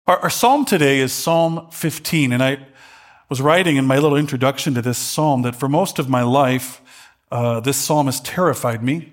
Our psalm today is Psalm 15, and I was writing in my little introduction to this psalm that for most of my life, this psalm has terrified me.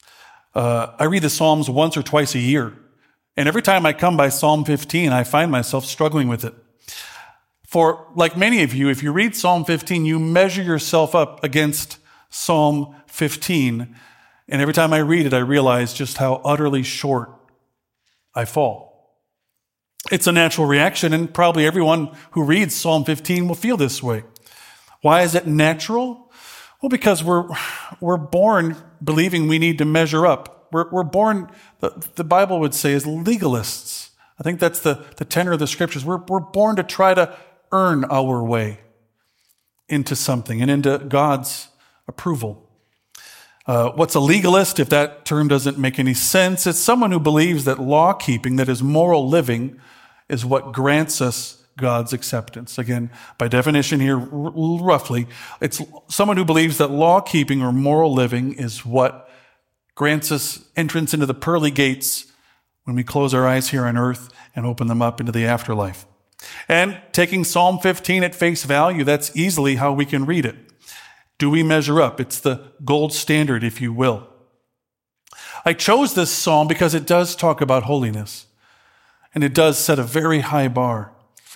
I read the Psalms once or twice a year, and every time I come by Psalm 15, I find myself struggling with it. For like many of you, if you read Psalm 15, you measure yourself up against Psalm 15, and every time I read it, I realize just how utterly short I fall. It's a natural reaction, and probably everyone who reads Psalm 15 will feel this way. Why is it natural? Well, because we're born believing we need to measure up. We're born, the Bible would say, as legalists. I think that's the tenor of the scriptures. We're born to try to earn our way into something and into God's approval. What's a legalist, if that term doesn't make any sense? It's someone who believes that law keeping, that is moral living, is what grants us God's acceptance. Again, by definition here, roughly, it's someone who believes that law keeping or moral living is what grants us entrance into the pearly gates when we close our eyes here on earth and open them up into the afterlife. And taking Psalm 15 at face value, that's easily how we can read it. Do we measure up? It's the gold standard, if you will. I chose this psalm because it does talk about holiness, and it does set a very high bar.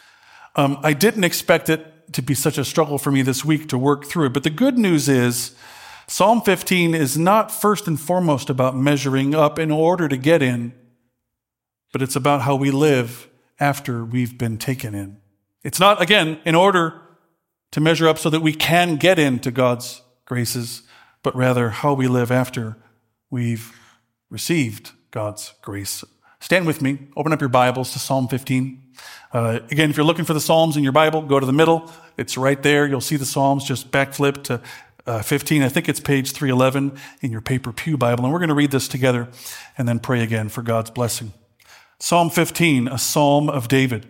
I didn't expect it to be such a struggle for me this week to work through it, but the good news is Psalm 15 is not first and foremost about measuring up in order to get in, but it's about how we live after we've been taken in. It's not, again, in order to measure up so that we can get into God's graces, but rather how we live after we've received God's grace. Stand with me. Open up your Bibles to Psalm 15. Again, if you're looking for the Psalms in your Bible, go to the middle. It's right there. You'll see the Psalms. Just backflip to 15. I think it's page 311 in your paper pew Bible. And we're going to read this together and then pray again for God's blessing. Psalm 15, a psalm of David.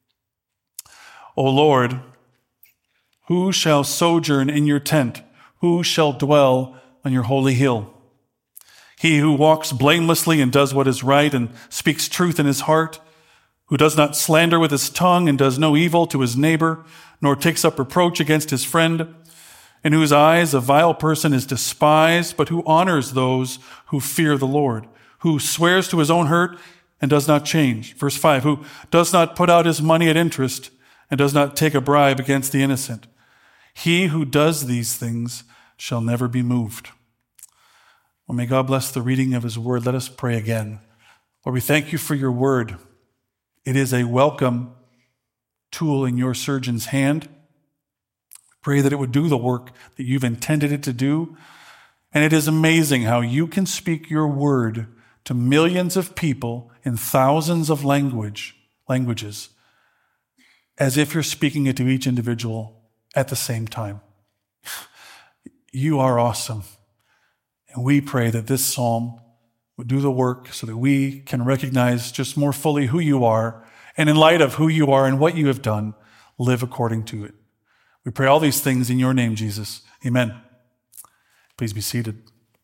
O Lord, who shall sojourn in your tent? Who shall dwell on your holy hill? He who walks blamelessly and does what is right and speaks truth in his heart, who does not slander with his tongue and does no evil to his neighbor, nor takes up reproach against his friend, in whose eyes a vile person is despised, but who honors those who fear the Lord, who swears to his own hurt and does not change. Verse 5, who does not put out his money at interest and does not take a bribe against the innocent. He who does these things shall never be moved. Well, may God bless the reading of his word. Let us pray again. Lord, we thank you for your word. It is a welcome tool in your surgeon's hand. Pray that it would do the work that you've intended it to do. And it is amazing how you can speak your word to millions of people in thousands of languages as if you're speaking it to each individual at the same time. You are awesome. And we pray that this psalm would do the work so that we can recognize just more fully who you are, and in light of who you are and what you have done, live according to it. We pray all these things in your name, Jesus. Amen. Please be seated.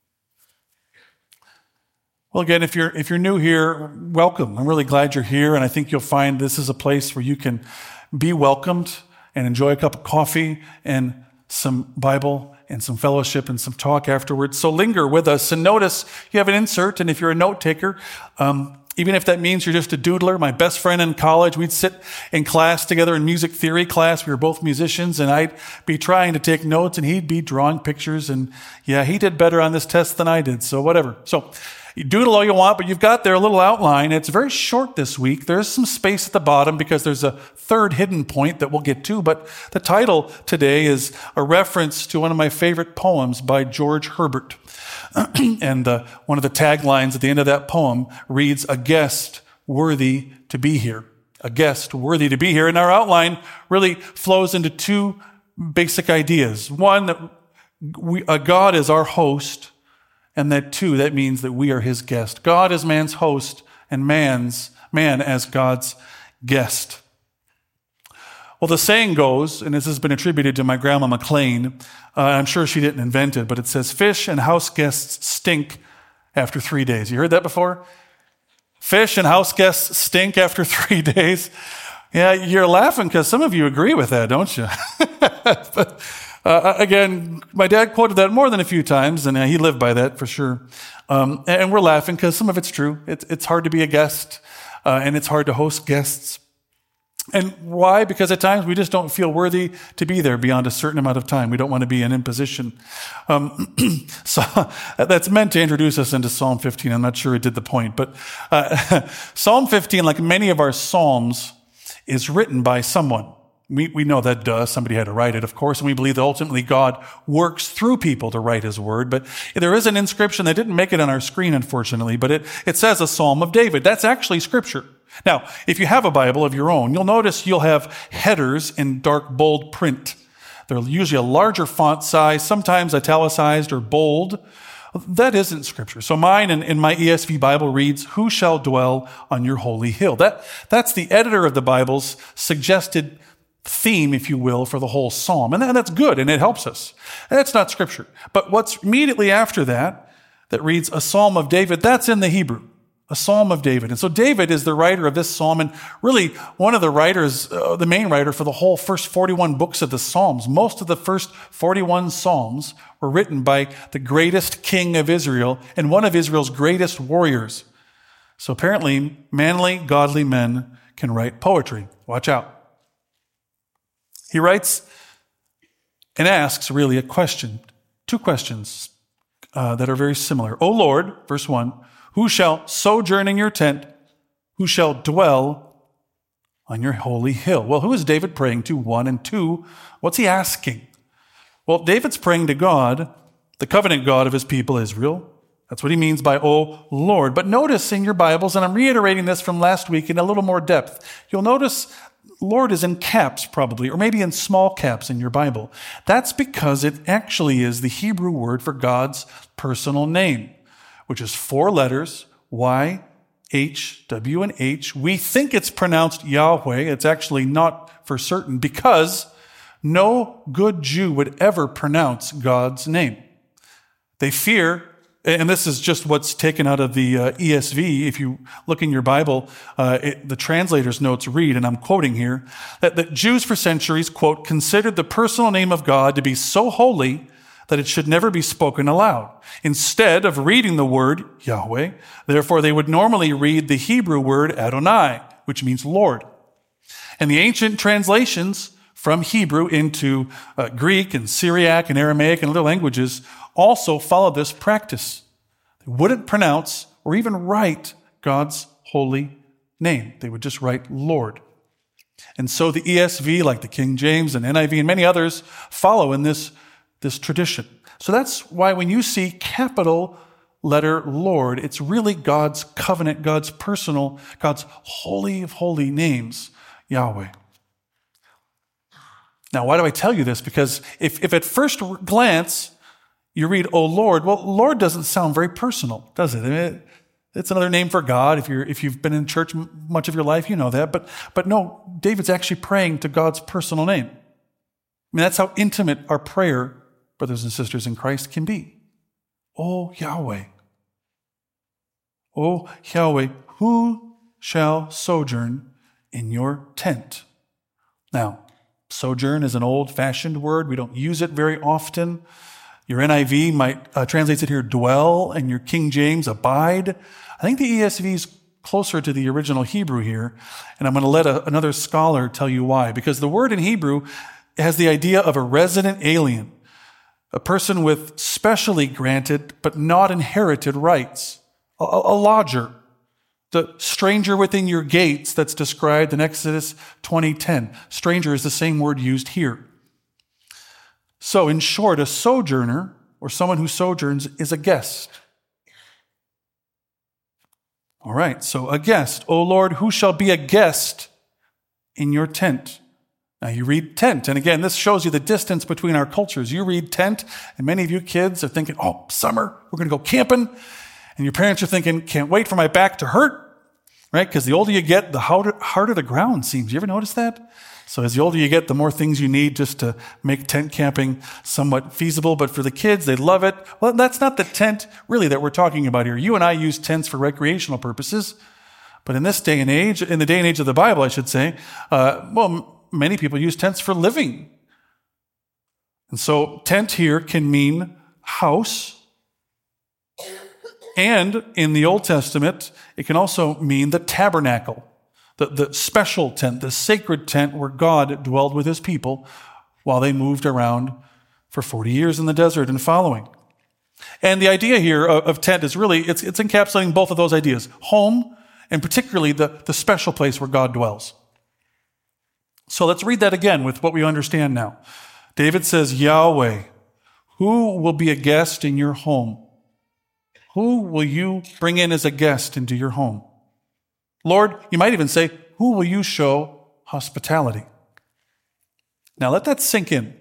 Well, again, if you're new here, welcome. I'm really glad you're here, and I think you'll find this is a place where you can be welcomed and enjoy a cup of coffee and some Bible and some fellowship and some talk afterwards. So linger with us and notice you have an insert, and if you're a note taker, even if that means you're just a doodler, my best friend in college, we'd sit in class together in music theory class. We were both musicians, and I'd be trying to take notes, and he'd be drawing pictures, and yeah, he did better on this test than I did, so whatever. So you doodle all you want, but you've got there a little outline. It's very short this week. There's some space at the bottom because there's a third hidden point that we'll get to, but the title today is a reference to one of my favorite poems by George Herbert. And one of the taglines at the end of that poem reads, "A guest worthy to be here." A guest worthy to be here. And our outline really flows into two basic ideas. One, that God is our host, and that two, that means that we are his guest. God is man's host, and man as God's guest. Well, the saying goes, and this has been attributed to my grandma McLean, I'm sure she didn't invent it, but it says, fish and house guests stink after 3 days. You heard that before? Fish and house guests stink after 3 days. Yeah, you're laughing because some of you agree with that, don't you? But again, my dad quoted that more than a few times, and he lived by that for sure. And we're laughing because some of it's true. It's hard to be a guest, and it's hard to host guests. And why? Because at times we just don't feel worthy to be there beyond a certain amount of time. We don't want to be an imposition. So that's meant to introduce us into Psalm 15. I'm not sure it did the point, but Psalm 15, like many of our Psalms, is written by someone. We know that, somebody had to write it, of course, and we believe that ultimately God works through people to write his word. But there is an inscription that didn't make it on our screen, unfortunately, but it says a Psalm of David. That's actually scripture. Now, if you have a Bible of your own, you'll notice you'll have headers in dark, bold print. They're usually a larger font size, sometimes italicized or bold. That isn't scripture. So mine in my ESV Bible reads, "Who shall dwell on your holy hill?" That's the editor of the Bible's suggested theme, if you will, for the whole psalm. And that's good, and it helps us. And that's not scripture. But what's immediately after that reads a Psalm of David, that's in the Hebrew. A Psalm of David. And so David is the writer of this psalm, and really one of the writers, the main writer for the whole first 41 books of the Psalms. Most of the first 41 Psalms were written by the greatest king of Israel and one of Israel's greatest warriors. So apparently, manly, godly men can write poetry. Watch out. He writes and asks really a question, two questions that are very similar. O Lord, verse 1, who shall sojourn in your tent? Who shall dwell on your holy hill? Well, who is David praying to? 1, and 2, what's he asking? Well, David's praying to God, the covenant God of his people Israel. That's what he means by, O Lord. But notice in your Bibles, and I'm reiterating this from last week in a little more depth, you'll notice Lord is in caps probably, or maybe in small caps in your Bible. That's because it actually is the Hebrew word for God's personal name, which is 4 letters, Y, H, W, and H. We think it's pronounced Yahweh. It's actually not for certain because no good Jew would ever pronounce God's name. They fear, and this is just what's taken out of the ESV. If you look in your Bible, the translator's notes read, and I'm quoting here, that Jews for centuries, quote, considered the personal name of God to be so holy that it should never be spoken aloud. Instead of reading the word Yahweh, therefore they would normally read the Hebrew word Adonai, which means Lord. And the ancient translations from Hebrew into Greek and Syriac and Aramaic and other languages also followed this practice. They wouldn't pronounce or even write God's holy name. They would just write Lord. And so the ESV, like the King James and NIV and many others, follow in this tradition. So that's why when you see capital letter Lord, it's really God's covenant, God's personal, God's holy of holy names, Yahweh. Now, why do I tell you this? Because if at first glance you read, "O Lord," well, Lord doesn't sound very personal, does it? I mean, it's another name for God. If you've been in church much of your life, you know that. But no, David's actually praying to God's personal name. I mean, that's how intimate our prayer, brothers and sisters in Christ, can be. O Yahweh. O Yahweh, who shall sojourn in your tent? Now, sojourn is an old-fashioned word. We don't use it very often. Your NIV might translates it here, dwell, and your King James, abide. I think the ESV is closer to the original Hebrew here, and I'm going to let another scholar tell you why. Because the word in Hebrew has the idea of a resident alien, a person with specially granted but not inherited rights, a lodger, the stranger within your gates that's described in Exodus 20:10. Stranger is the same word used here. So in short, a sojourner, or someone who sojourns, is a guest. All right, so a guest. O Lord, who shall be a guest in your tent? Now you read tent, and again, this shows you the distance between our cultures. You read tent, and many of you kids are thinking, oh, summer, we're going to go camping. And your parents are thinking, can't wait for my back to hurt, right? Because the older you get, the harder the ground seems. You ever notice that? So as the older you get, the more things you need just to make tent camping somewhat feasible. But for the kids, they love it. Well, that's not the tent really that we're talking about here. You and I use tents for recreational purposes. But in this day and age, in the day and age of the Bible, I should say, many people use tents for living. And so tent here can mean house. And in the Old Testament, it can also mean the tabernacle, the special tent, the sacred tent where God dwelled with his people while they moved around for 40 years in the desert and following. And the idea here of tent is really, it's encapsulating both of those ideas, home and particularly the special place where God dwells. So let's read that again with what we understand now. David says, Yahweh, who will be a guest in your home? Who will you bring in as a guest into your home? Lord, you might even say, who will you show hospitality? Now let that sink in.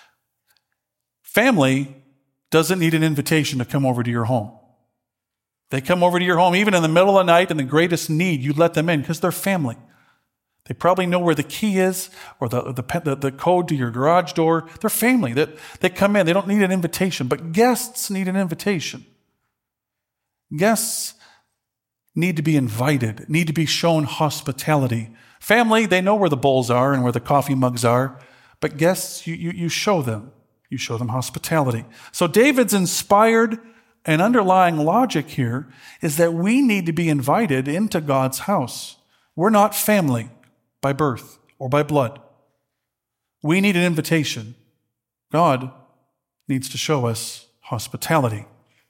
Family doesn't need an invitation to come over to your home. They come over to your home even in the middle of the night in the greatest need, you let them in because they're family. They probably know where the key is or the code to your garage door. They're family. They come in. They don't need an invitation, but guests need an invitation. Guests need to be invited, need to be shown hospitality. Family, they know where the bowls are and where the coffee mugs are, but guests, you show them. You show them hospitality. So David's inspired and underlying logic here is that we need to be invited into God's house. We're not family by birth or by blood. We need an invitation. God needs to show us hospitality.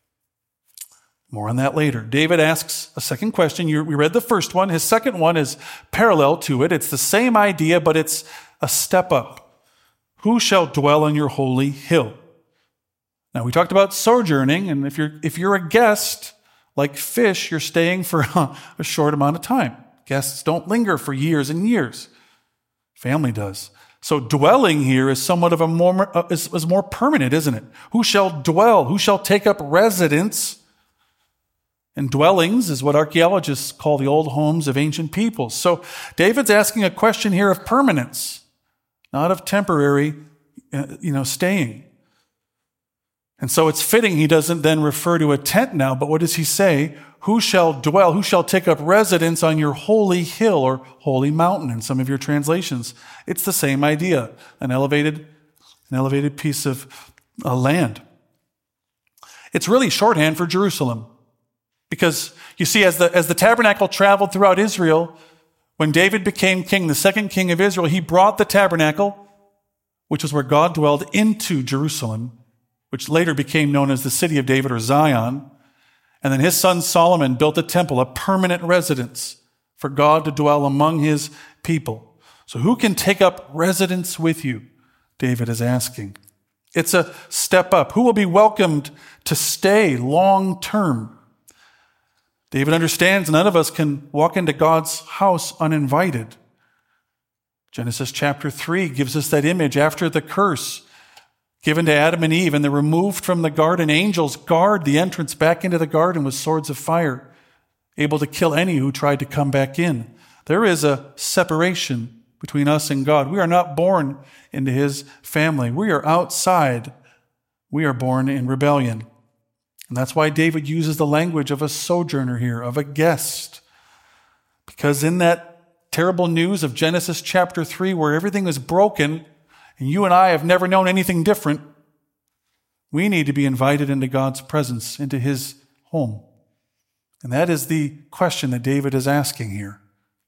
More on that later. David asks a second question. We read the first one. His second one is parallel to it. It's the same idea, but it's a step up. Who shall dwell on your holy hill? Now, we talked about sojourning, and if you're a guest, like fish, you're staying for a short amount of time. Guests don't linger for years and years. Family does. So dwelling here is somewhat of is more permanent, isn't it? Who shall dwell? Who shall take up residence? And dwellings is what archaeologists call the old homes of ancient peoples. So David's asking a question here of permanence, not of temporary, staying. And so it's fitting he doesn't then refer to a tent now, but what does he say? Who shall dwell? Who shall take up residence on your holy hill or holy mountain in some of your translations? It's the same idea, an elevated piece of land. It's really shorthand for Jerusalem. Because you see, as the tabernacle traveled throughout Israel, when David became king, the second king of Israel, he brought the tabernacle, which is where God dwelled, into Jerusalem, which later became known as the city of David or Zion. And then his son Solomon built a temple, a permanent residence for God to dwell among his people. So who can take up residence with you? David is asking. It's a step up. Who will be welcomed to stay long term? David understands none of us can walk into God's house uninvited. Genesis chapter 3 gives us that image after the curse given to Adam and Eve, and they're removed from the garden. Angels guard the entrance back into the garden with swords of fire, able to kill any who tried to come back in. There is a separation between us and God. We are not born into his family. We are outside. We are born in rebellion. And that's why David uses the language of a sojourner here, of a guest. Because in that terrible news of Genesis chapter 3, where everything is broken, and you and I have never known anything different, we need to be invited into God's presence, into his home. And that is the question that David is asking here.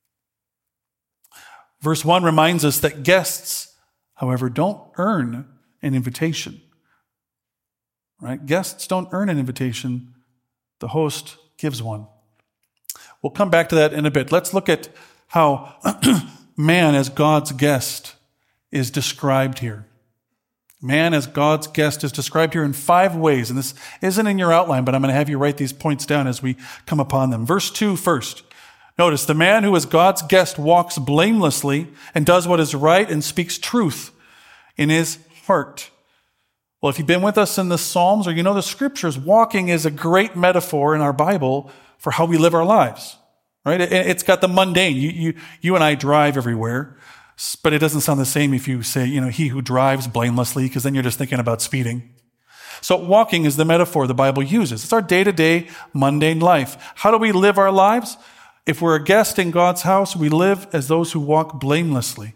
Verse 1 reminds us that guests, however, don't earn an invitation. Right? Guests don't earn an invitation. The host gives one. We'll come back to that in a bit. Let's look at how man as God's guest is described here. Man as God's guest is described here in 5 ways. And this isn't in your outline, but I'm going to have you write these points down as we come upon them. Verse 2 first. Notice, the man who is God's guest walks blamelessly and does what is right and speaks truth in his heart. Well, if you've been with us in the Psalms or you know the Scriptures, walking is a great metaphor in our Bible for how we live our lives, right? It's got the mundane. You and I drive everywhere, but it doesn't sound the same if you say, he who drives blamelessly, because then you're just thinking about speeding. So walking is the metaphor the Bible uses. It's our day-to-day mundane life. How do we live our lives? If we're a guest in God's house, we live as those who walk blamelessly.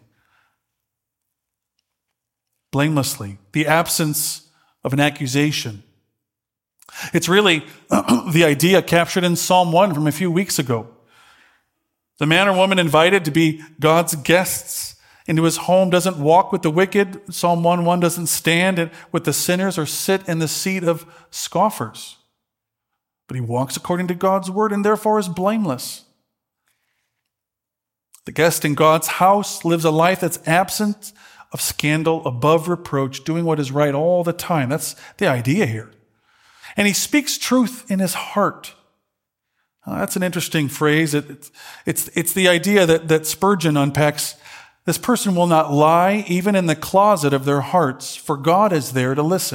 Blamelessly. The absence of an accusation. It's really the idea captured in Psalm 1 from a few weeks ago. The man or woman invited to be God's guests into his home doesn't walk with the wicked. Psalm 1:1 doesn't stand with the sinners or sit in the seat of scoffers. But he walks according to God's word and therefore is blameless. The guest in God's house lives a life that's absent of scandal, above reproach, doing what is right all the time. That's the idea here. And he speaks truth in his heart. That's an interesting phrase. It's the idea that Spurgeon unpacks. This person will not lie even in the closet of their hearts, for God is there to listen.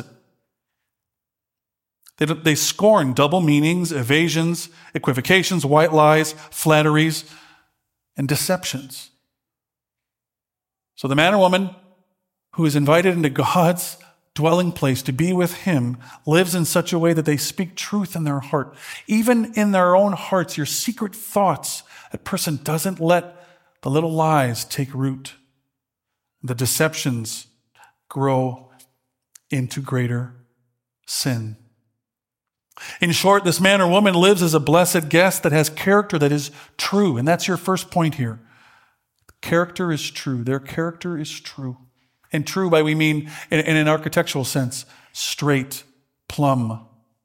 They scorn double meanings, evasions, equivocations, white lies, flatteries, and deceptions. So the man or woman who is invited into God's dwelling place to be with him lives in such a way that they speak truth in their heart. Even in their own hearts, your secret thoughts, that person doesn't let the little lies take root. The deceptions grow into greater sin. In short, this man or woman lives as a blessed guest that has character that is true. And that's your first point here. Character is true. Their character is true. And true by we mean, in an architectural sense, straight, plumb.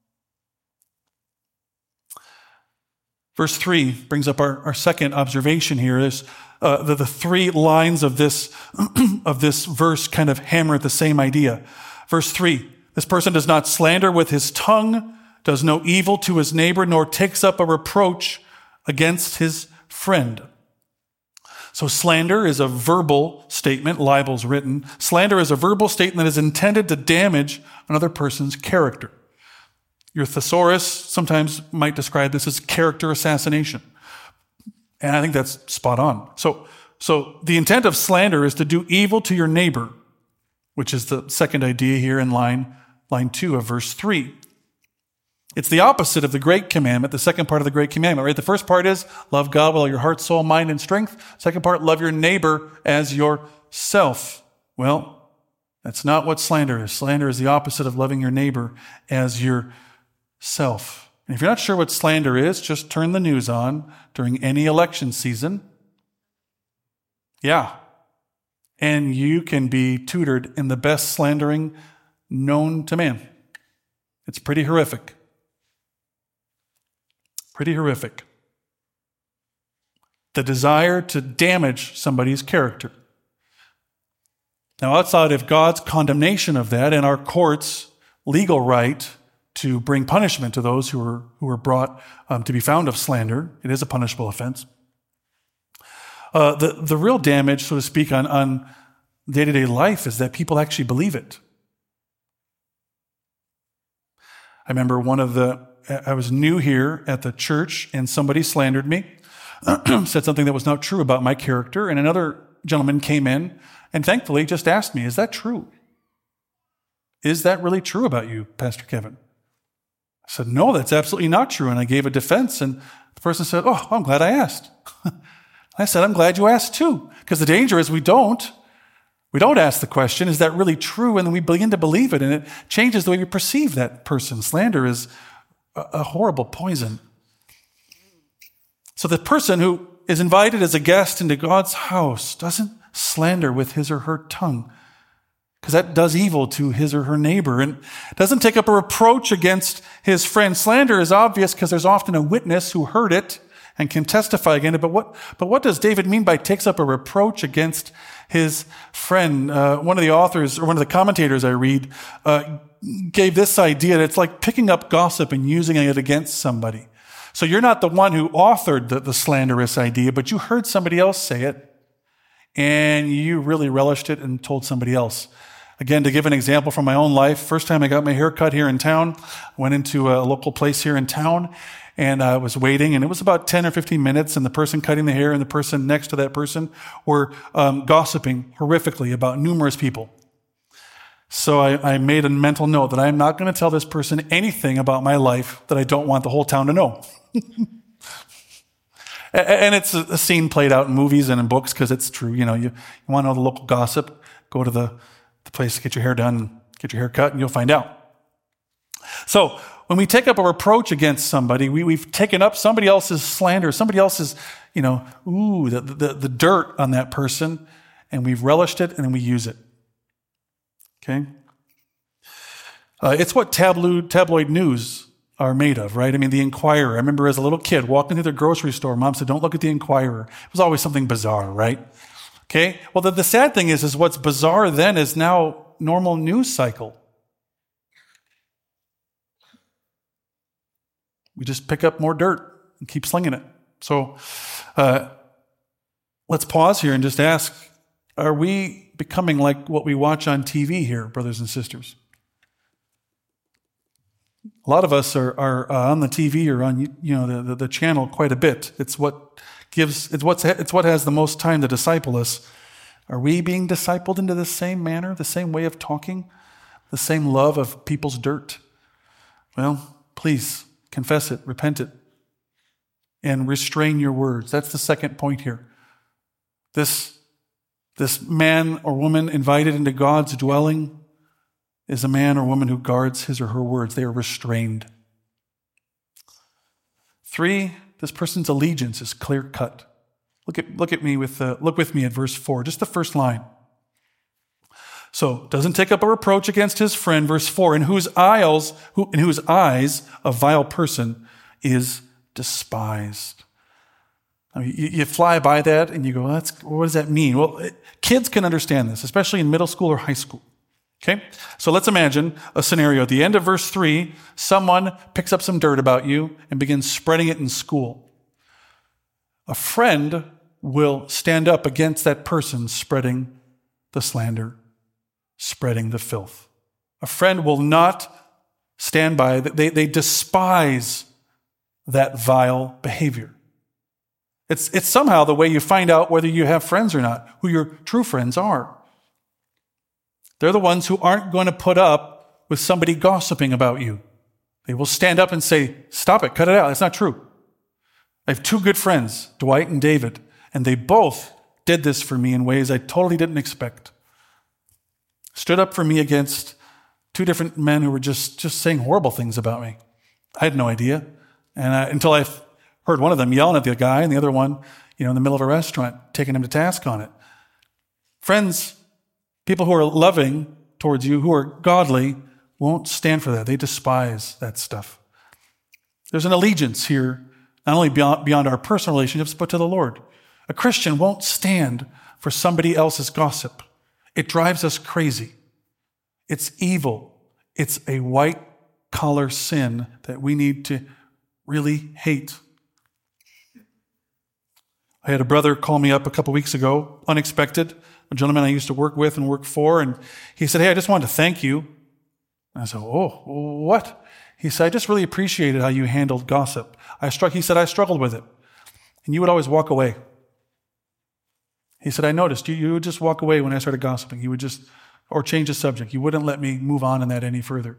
Verse 3 brings up our second observation here. Is the three lines of this verse kind of hammer at the same idea. Verse 3, this person does not slander with his tongue, does no evil to his neighbor, nor takes up a reproach against his friend. So slander is a verbal statement, libel's written. Slander is a verbal statement that is intended to damage another person's character. Your thesaurus sometimes might describe this as character assassination. And I think that's spot on. So the intent of slander is to do evil to your neighbor, which is the second idea here in line 2 of verse 3. It's the opposite of the great commandment, the second part of the great commandment, right? The first part is love God with all your heart, soul, mind, and strength. Second part, love your neighbor as yourself. Well, that's not what slander is. Slander is the opposite of loving your neighbor as yourself. And if you're not sure what slander is, just turn the news on during any election season. Yeah. And you can be tutored in the best slandering known to man. It's pretty horrific. Pretty horrific. The desire to damage somebody's character. Now, outside of God's condemnation of that and our court's legal right to bring punishment to those who are brought to be found of slander, it is a punishable offense. The real damage, so to speak, on day-to-day life is that people actually believe it. I remember I was new here at the church and somebody slandered me, said something that was not true about my character, and another gentleman came in and thankfully just asked me, is that true? Is that really true about you, Pastor Kevin? I said, no, that's absolutely not true. And I gave a defense and the person said, oh, I'm glad I asked. I said, I'm glad you asked too, because the danger is we don't ask the question, is that really true? And then we begin to believe it and it changes the way we perceive that person. Slander is a horrible poison. So the person who is invited as a guest into God's house doesn't slander with his or her tongue, because that does evil to his or her neighbor, and doesn't take up a reproach against his friend. Slander is obvious because there's often a witness who heard it and can testify against it. But what does David mean by takes up a reproach against his friend? One of the authors, or one of the commentators I read, gave this idea that it's like picking up gossip and using it against somebody. So you're not the one who authored the slanderous idea, but you heard somebody else say it, and you really relished it and told somebody else. Again, to give an example from my own life, first time I got my hair cut here in town, went into a local place here in town, and I was waiting, and it was about 10 or 15 minutes, and the person cutting the hair and the person next to that person were gossiping horrifically about numerous people. So I made a mental note that I'm not going to tell this person anything about my life that I don't want the whole town to know. And it's a scene played out in movies and in books because it's true. You want to know the local gossip, go to the place to get your hair done, get your hair cut, and you'll find out. So when we take up a reproach against somebody, we've taken up somebody else's slander, somebody else's, the dirt on that person, and we've relished it, and then we use it. Okay? It's what tabloid news are made of, right? I mean, the Inquirer. I remember as a little kid walking through the grocery store, Mom said, don't look at the Inquirer. It was always something bizarre, right? Okay? Well, the sad thing is what's bizarre then is now normal news cycle. We just pick up more dirt and keep slinging it. So let's pause here and just ask, are we becoming like what we watch on TV here, brothers and sisters? A lot of us are on the TV or on the channel quite a bit. It's what has the most time to disciple us. Are we being discipled into the same manner, the same way of talking, the same love of people's dirt? Well, please confess it, repent it, and restrain your words. That's the second point here. This man or woman invited into God's dwelling is a man or woman who guards his or her words. They are restrained. 3, this person's allegiance is clear cut. Look with me at verse 4, just the first line. So, doesn't take up a reproach against his friend, verse 4, in whose eyes a vile person is despised. I mean, you fly by that and you go, what does that mean? Well, kids can understand this, especially in middle school or high school. Okay? So let's imagine a scenario. At the end of verse 3, someone picks up some dirt about you and begins spreading it in school. A friend will stand up against that person spreading the slander, spreading the filth. A friend will not stand by. They despise that vile behavior. It's somehow the way you find out whether you have friends or not, who your true friends are. They're the ones who aren't going to put up with somebody gossiping about you. They will stand up and say, stop it, cut it out. That's not true. I have 2 good friends, Dwight and David, and they both did this for me in ways I totally didn't expect. Stood up for me against 2 different men who were just saying horrible things about me. I had no idea. And until I heard one of them yelling at the guy and the other one, in the middle of a restaurant, taking him to task on it. Friends, people who are loving towards you, who are godly, won't stand for that. They despise that stuff. There's an allegiance here, not only beyond our personal relationships, but to the Lord. A Christian won't stand for somebody else's gossip. It drives us crazy. It's evil. It's a white-collar sin that we need to really hate. I had a brother call me up a couple weeks ago, unexpected, a gentleman I used to work with and work for, and he said, hey, I just wanted to thank you. And I said, oh, what? He said, I just really appreciated how you handled gossip. He said, I struggled with it. And you would always walk away. He said, I noticed you would just walk away when I started gossiping. You would or change the subject. You wouldn't let me move on in that any further.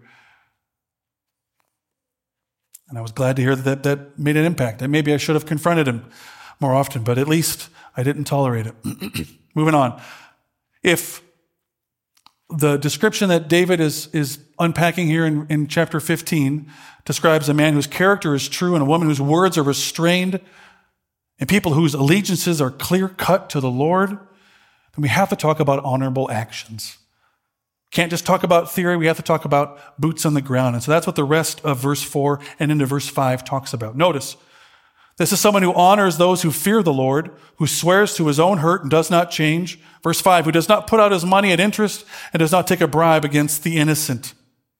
And I was glad to hear that made an impact. And maybe I should have confronted him more often, but at least I didn't tolerate it. Moving on. If the description that David is unpacking here in chapter 15 describes a man whose character is true and a woman whose words are restrained and people whose allegiances are clear-cut to the Lord, then we have to talk about honorable actions. Can't just talk about theory, we have to talk about boots on the ground. And so that's what the rest of verse 4 and into verse 5 talks about. Notice, this is someone who honors those who fear the Lord, who swears to his own hurt and does not change. Verse 5, who does not put out his money at interest and does not take a bribe against the innocent.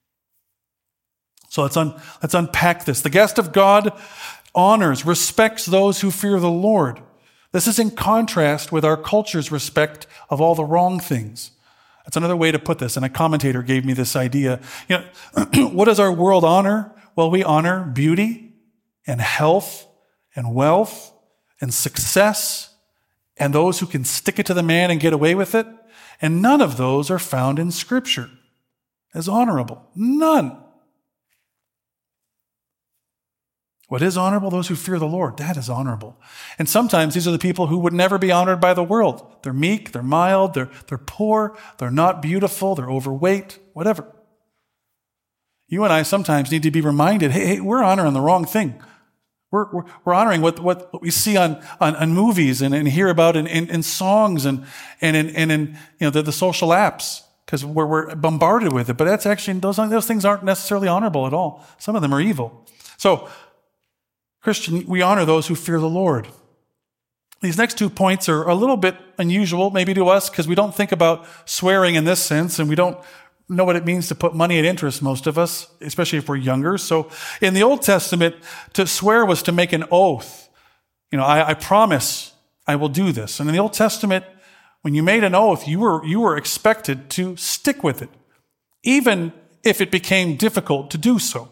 So let's unpack this. The guest of God honors, respects those who fear the Lord. This is in contrast with our culture's respect of all the wrong things. That's another way to put this, and a commentator gave me this idea. What does our world honor? Well, we honor beauty and health and wealth and success and those who can stick it to the man and get away with it. And none of those are found in Scripture as honorable. None. What is honorable? Those who fear the Lord. That is honorable. And sometimes these are the people who would never be honored by the world. They're meek, they're mild, they're poor, they're not beautiful, they're overweight, whatever. You and I sometimes need to be reminded, hey, we're honoring the wrong thing. We're honoring what we see on movies and hear about in songs and in the social apps, because we're bombarded with it. But that's actually, those things aren't necessarily honorable at all. Some of them are evil. So, Christian, we honor those who fear the Lord. These next 2 points are a little bit unusual, maybe to us, because we don't think about swearing in this sense, and we don't know what it means to put money at interest, most of us, especially if we're younger. So in the Old Testament, to swear was to make an oath. I promise I will do this. And in the Old Testament, when you made an oath, you were expected to stick with it, even if it became difficult to do so.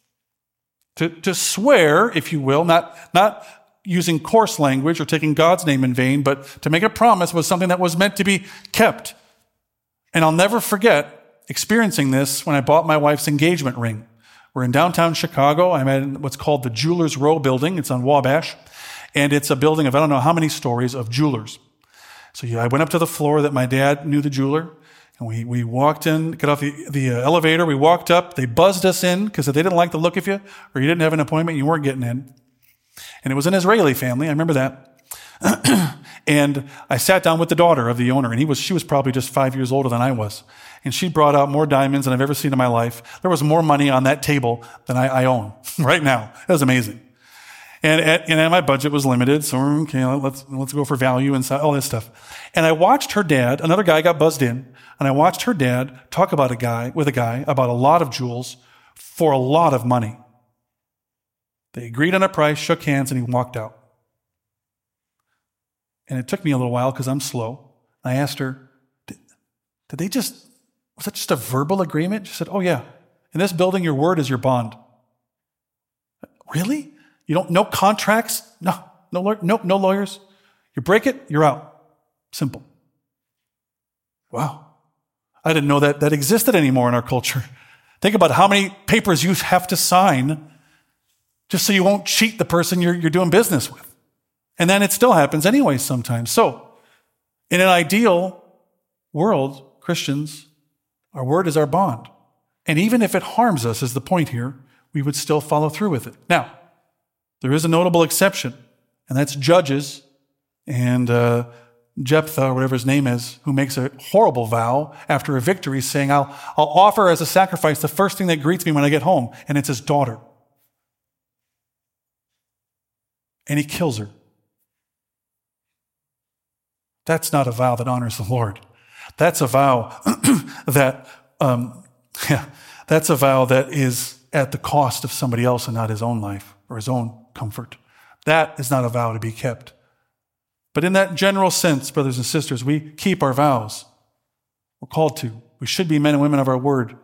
To swear, if you will, not using coarse language or taking God's name in vain, but to make a promise was something that was meant to be kept. And I'll never forget experiencing this when I bought my wife's engagement ring. We're in downtown Chicago. I'm at what's called the Jewelers Row building. It's on Wabash. And it's a building of I don't know how many stories of jewelers. So I went up to the floor that my dad knew the jeweler. And we walked in, got off the elevator. We walked up. They buzzed us in because if they didn't like the look of you or you didn't have an appointment, you weren't getting in. And it was an Israeli family. I remember that. And I sat down with the daughter of the owner, and she was probably just 5 years older than I was. And she brought out more diamonds than I've ever seen in my life. There was more money on that table than I own right now. It was amazing. And my budget was limited, so okay, let's go for value and all this stuff. And I watched her dad, another guy got buzzed in, and I watched her dad talk about a guy about a lot of jewels for a lot of money. They agreed on a price, shook hands, and he walked out. And it took me a little while because I'm slow. I asked her, was that just a verbal agreement? She said, oh yeah. In this building, your word is your bond. Really? No contracts? No lawyers? You break it, you're out. Simple. Wow. I didn't know that existed anymore in our culture. Think about how many papers you have to sign just so you won't cheat the person you're doing business with. And then it still happens anyway sometimes. So, in an ideal world, Christians, our word is our bond. And even if it harms us, is the point here, we would still follow through with it. Now, there is a notable exception, and that's Judges and Jephthah, or whatever his name is, who makes a horrible vow after a victory saying, I'll offer as a sacrifice the first thing that greets me when I get home, and it's his daughter. And he kills her. That's not a vow that honors the Lord. That's a vow that's a vow that is at the cost of somebody else and not his own life or his own comfort. That is not a vow to be kept. But in that general sense, brothers and sisters, we keep our vows. We're called to. We should be men and women of our word.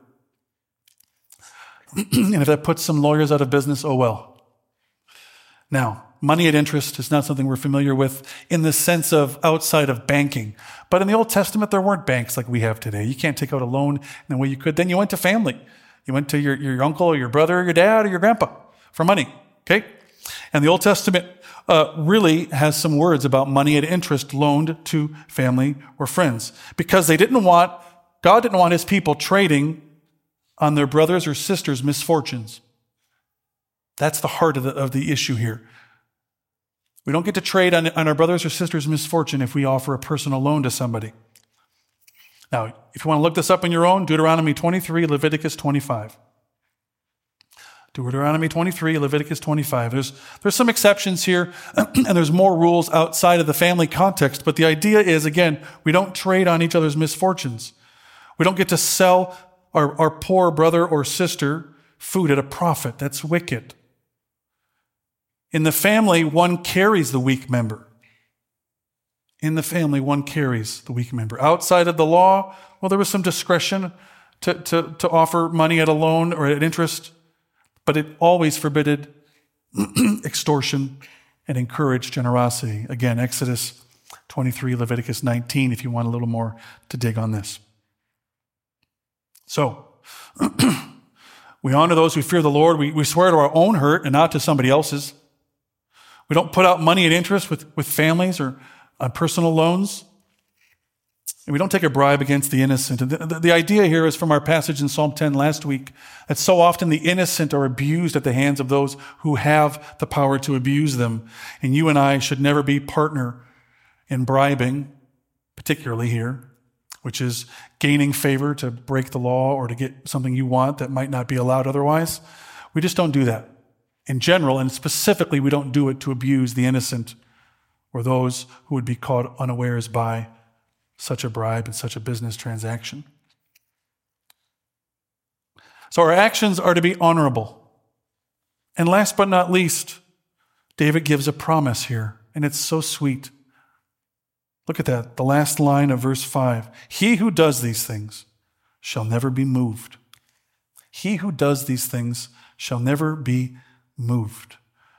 And if that puts some lawyers out of business, oh well. Now, money at interest is not something we're familiar with in the sense of outside of banking. But in the Old Testament, there weren't banks like we have today. You can't take out a loan in the way you could. Then you went to family. You went to your uncle or your brother or your dad or your grandpa for money, okay? And the Old Testament really has some words about money at interest loaned to family or friends because God didn't want his people trading on their brothers or sisters' misfortunes. That's the heart of the issue here. We don't get to trade on our brothers or sisters' misfortune if we offer a personal loan to somebody. Now, if you want to look this up on your own, Deuteronomy 23, Leviticus 25. Deuteronomy 23, Leviticus 25. There's some exceptions here, and there's more rules outside of the family context, but the idea is, again, we don't trade on each other's misfortunes. We don't get to sell our poor brother or sister food at a profit. That's wicked. In the family, one carries the weak member. In the family, one carries the weak member. Outside of the law, well, there was some discretion to offer money at a loan or at interest, but it always forbidded extortion and encouraged generosity. Again, Exodus 23, Leviticus 19, if you want a little more to dig on this. So, We honor those who fear the Lord. We swear to our own hurt and not to somebody else's. We don't put out money and interest with families or on personal loans. And we don't take a bribe against the innocent. And the idea here is from our passage in Psalm 10 last week, that so often the innocent are abused at the hands of those who have the power to abuse them. And you and I should never be partner in bribing, particularly here, which is gaining favor to break the law or to get something you want that might not be allowed otherwise. We just don't do that. In general, and specifically, we don't do it to abuse the innocent or those who would be caught unawares by such a bribe and such a business transaction. So our actions are to be honorable. And last but not least, David gives a promise here, and it's so sweet. Look at that, the last line of verse 5. He who does these things shall never be moved. He who does these things shall never be moved.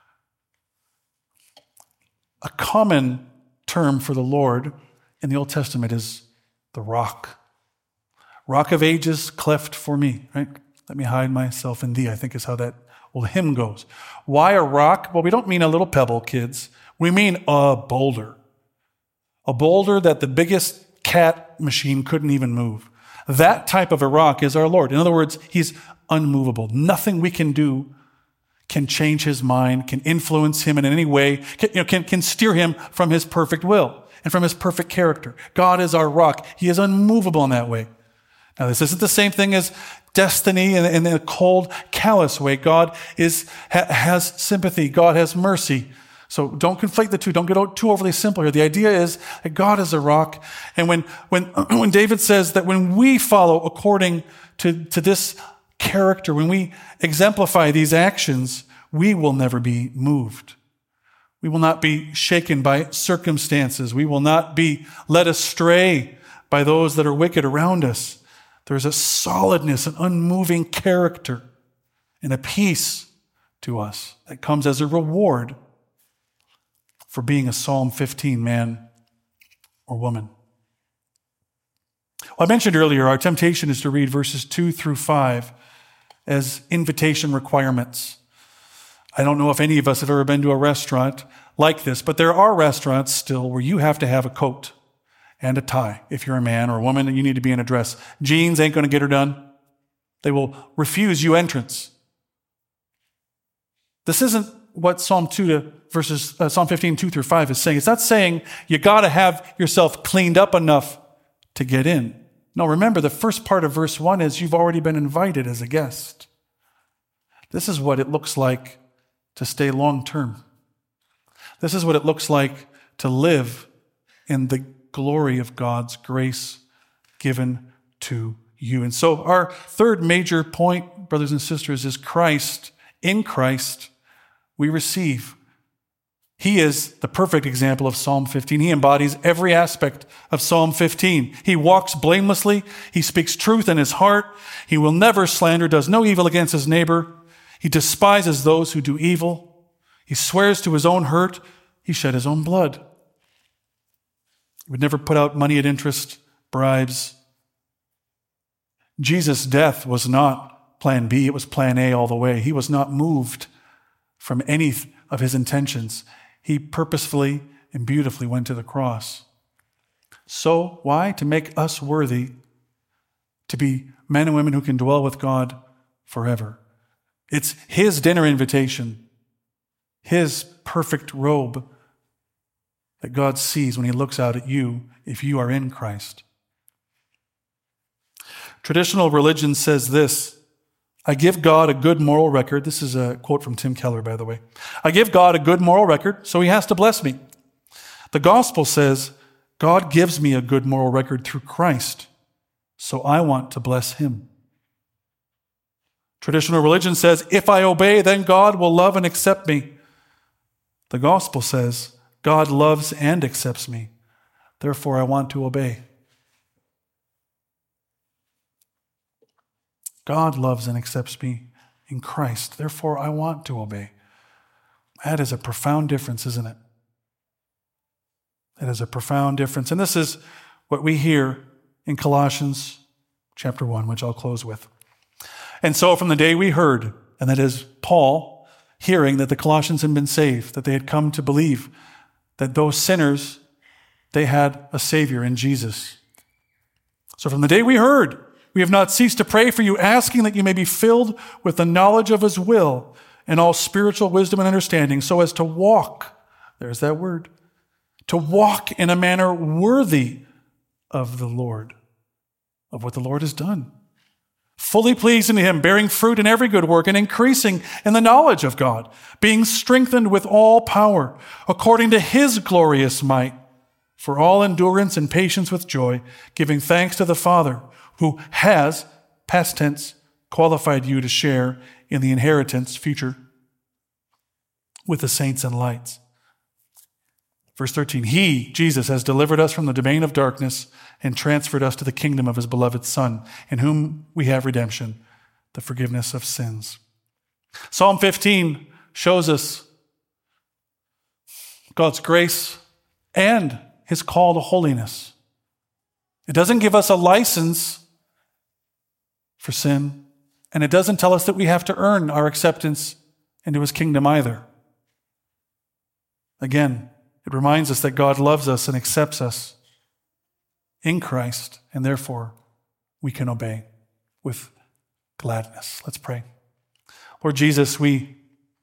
A common term for the Lord in the Old Testament is the rock. Rock of ages, cleft for me, right? Let me hide myself in thee, I think is how that old hymn goes. Why a rock? Well, we don't mean a little pebble, kids. We mean a boulder. A boulder that the biggest cat machine couldn't even move. That type of a rock is our Lord. In other words, he's unmovable. Nothing we can do can change his mind, can influence him in any way, can steer him from his perfect will and from his perfect character. God is our rock. He is unmovable in that way. Now, this isn't the same thing as destiny in a cold, callous way. God has sympathy. God has mercy. So don't conflate the two. Don't get too overly simple here. The idea is that God is a rock. And when David says that when we follow according to this character, when we exemplify these actions, we will never be moved. We will not be shaken by circumstances. We will not be led astray by those that are wicked around us. There's a solidness, an unmoving character, and a peace to us that comes as a reward for being a Psalm 15 man or woman. Well, I mentioned earlier, our temptation is to read verses 2 through 5 as invitation requirements. I don't know if any of us have ever been to a restaurant like this, but there are restaurants still where you have to have a coat and a tie. If you're a man or a woman and you need to be in a dress. Jeans ain't going to get her done. They will refuse you entrance. This isn't what Psalm 15, 2 through 5 is saying. It's not saying you got to have yourself cleaned up enough to get in. No, remember the first part of verse 1 is you've already been invited as a guest. This is what it looks like to stay long term. This is what it looks like to live in the glory of God's grace given to you. And so our third major point, brothers and sisters, is Christ. In Christ, we receive. He is the perfect example of Psalm 15. He embodies every aspect of Psalm 15. He walks blamelessly. He speaks truth in his heart. He will never slander, does no evil against his neighbor. He despises those who do evil. He swears to his own hurt. He shed his own blood. He would never put out money at interest, bribes. Jesus' death was not plan B. It was plan A all the way. He was not moved from any of his intentions. He purposefully and beautifully went to the cross. So, why? To make us worthy to be men and women who can dwell with God forever. It's his dinner invitation, his perfect robe that God sees when he looks out at you if you are in Christ. Traditional religion says this: I give God a good moral record. This is a quote from Tim Keller, by the way. I give God a good moral record, so he has to bless me. The gospel says, God gives me a good moral record through Christ, so I want to bless him. Traditional religion says, if I obey, then God will love and accept me. The gospel says, God loves and accepts me. Therefore, I want to obey. God loves and accepts me in Christ. Therefore, I want to obey. That is a profound difference, isn't it? That is a profound difference. And this is what we hear in Colossians chapter 1, which I'll close with. And so from the day we heard, and that is Paul hearing that the Colossians had been saved, that they had come to believe that those sinners, they had a Savior in Jesus. So from the day we heard, we have not ceased to pray for you, asking that you may be filled with the knowledge of his will and all spiritual wisdom and understanding, so as to walk, there's that word, to walk in a manner worthy of the Lord, of what the Lord has done, fully pleasing to him, bearing fruit in every good work and increasing in the knowledge of God, being strengthened with all power according to his glorious might, for all endurance and patience with joy, giving thanks to the Father who has, past tense, qualified you to share in the inheritance, future, with the saints and lights. Verse 13, he, Jesus, has delivered us from the domain of darkness and transferred us to the kingdom of his beloved Son, in whom we have redemption, the forgiveness of sins. Psalm 15 shows us God's grace and his call to holiness. It doesn't give us a license for sin, and it doesn't tell us that we have to earn our acceptance into his kingdom either. Again, it reminds us that God loves us and accepts us in Christ, and therefore we can obey with gladness. Let's pray. Lord Jesus, we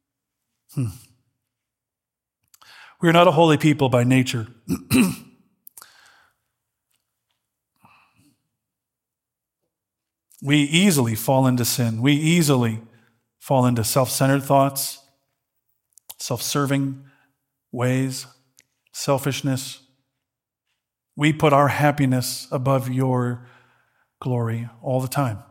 are not a holy people by nature. We easily fall into sin. We easily fall into self-centered thoughts, self-serving ways, selfishness. We put our happiness above your glory all the time.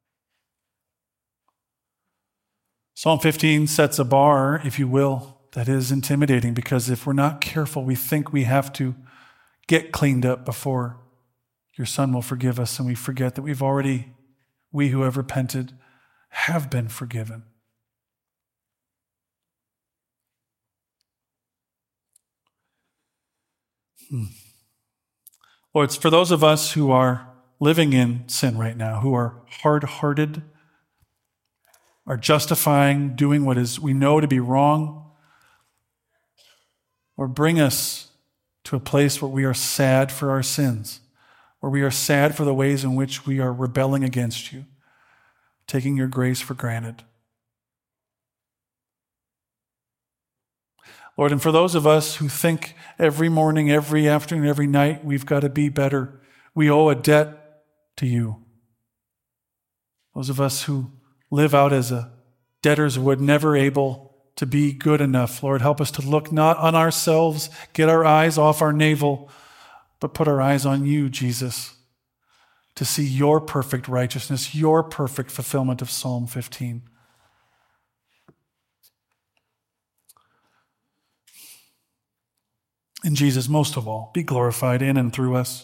Psalm 15 sets a bar, if you will, that is intimidating, because if we're not careful, we think we have to get cleaned up before your Son will forgive us, and we forget that we who have repented have been forgiven. Lord, it's for those of us who are living in sin right now, who are hard-hearted, are justifying doing what is we know to be wrong, or bring us to a place where we are sad for our sins, where we are sad for the ways in which we are rebelling against you, taking your grace for granted. Lord, and for those of us who think every morning, every afternoon, every night, we've got to be better, we owe a debt to you. Those of us who live out as a debtors would, never able to be good enough. Lord, help us to look not on ourselves, get our eyes off our navel, but put our eyes on you, Jesus, to see your perfect righteousness, your perfect fulfillment of Psalm 15. And Jesus, most of all, be glorified in and through us.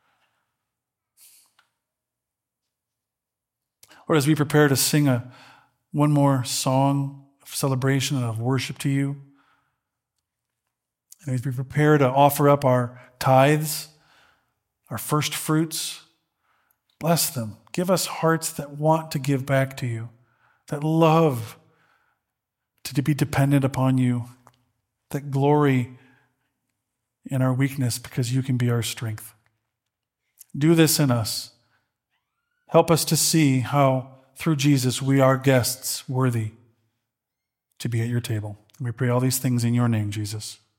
Lord, as we prepare to sing one more song of celebration and of worship to you, and as we prepare to offer up our tithes, our first fruits, bless them. Give us hearts that want to give back to you, that love to be dependent upon you, that glory in our weakness because you can be our strength. Do this in us. Help us to see how, through Jesus, we are guests worthy to be at your table. And we pray all these things in your name, Jesus.